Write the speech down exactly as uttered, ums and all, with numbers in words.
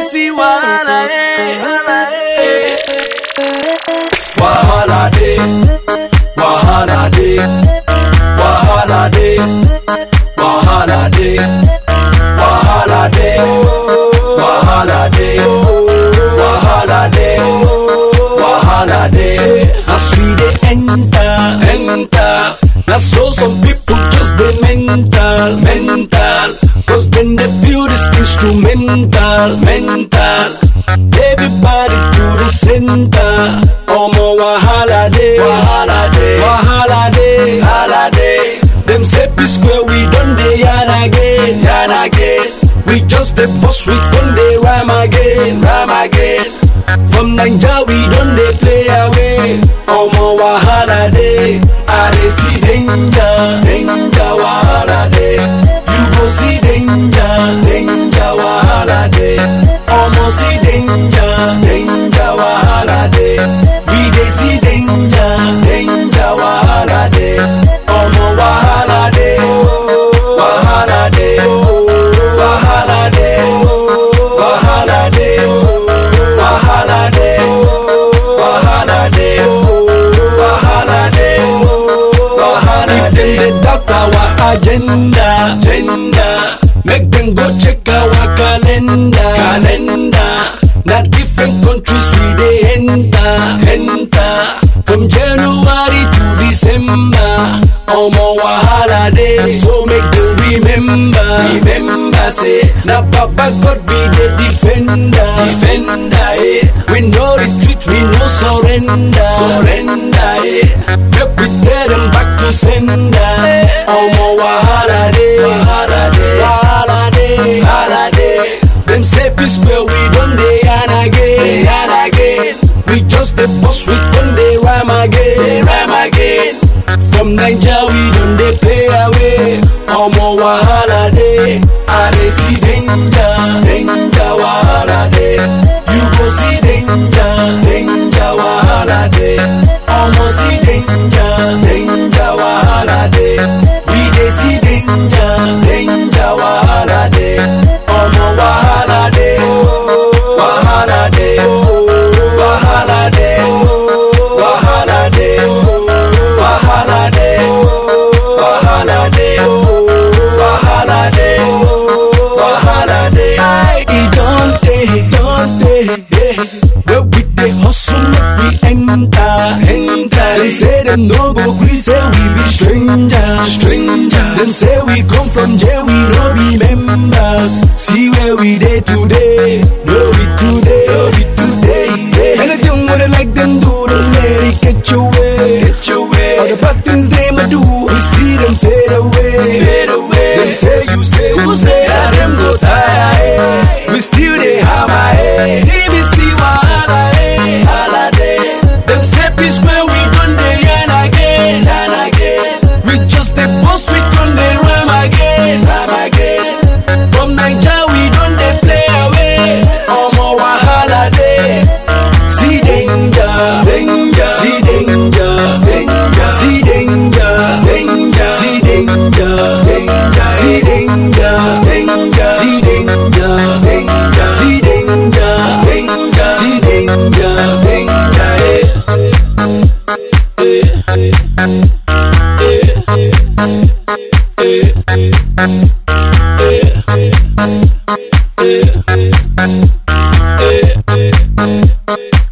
see wahala eh, wahala day, wahala day, wahala day, wahala day, wahala day, wahala day, wahala day, wahala day. As we dey enter, enter. Now so some people just dey mental, mental. Cause then they feel this instrumental, mental. Everybody to the center. Omo wahala day, wahala day, wahala day, wahala day. Them say P Square we done dey yarn again, yarn again. We just dey bust, we done dey rhyme again, rhyme again. From Naija we done dey play away. Omo wahala day, I dey see danger, danger wahala day. You go see danger, danger wahala day. Omo see danger, danger wahala day. We dey see danger, danger wahala day. Omo wahala day, wahala day, wahala day, wahala day, wahala day, wahala day, wahala day, wahala. If them dey doubt our agenda, agenda, make them go check our calendar, calendar. Na different countries we dey enter, enter. From January to December, omo wahala day. So make them remember, remember say na Papa God be the defender, defender. Eh. We no retreat, we no surrender, surrender. Eh. Make we tell them back to sender. Eh. Omo wahala day, wahala day, wahala day, wahala day. Them say P Square we done dey yarn again, yarn again. We just dey bust, we done dey rhyme again, rhyme again. From Naija we done dey play away. Omo wahala day, I dey see danger, danger wahala day. You go see danger, danger wahala day. Omo see danger, danger wahala day. We dey see danger, danger wahala day. Omo wahala day, wahala day, wahala day, wahala day, wahala day, wahala day, wahala day, wahala day. It don't take, don't take. Where we dey hustle, make we enter, enter. They say them no go gree, say we be strangers, strangers. Them say we come from jail, we no be members. See where we dey today, no be today, no be today. Yeah. Anything what they like them do, don't let it get your way, get your way. All the bad things they might do, we see them fade away, fade away. Them say you say, who say that them go tire? Eh. We still dey hammer, eh. See me see wahala, eh, wahala day. Them say P Square we done dey yarn again, yarn again. We just dey bust, we done dey rhyme again, rhyme again. From Naija we done dey play away. Omo wahala day. See danger, danger, see danger, danger, see danger, danger, see danger, danger, see danger, danger, see danger, danger, see danger, danger, see danger, danger. Eh, eh, eh, eh, eh, eh, eh, eh, eh.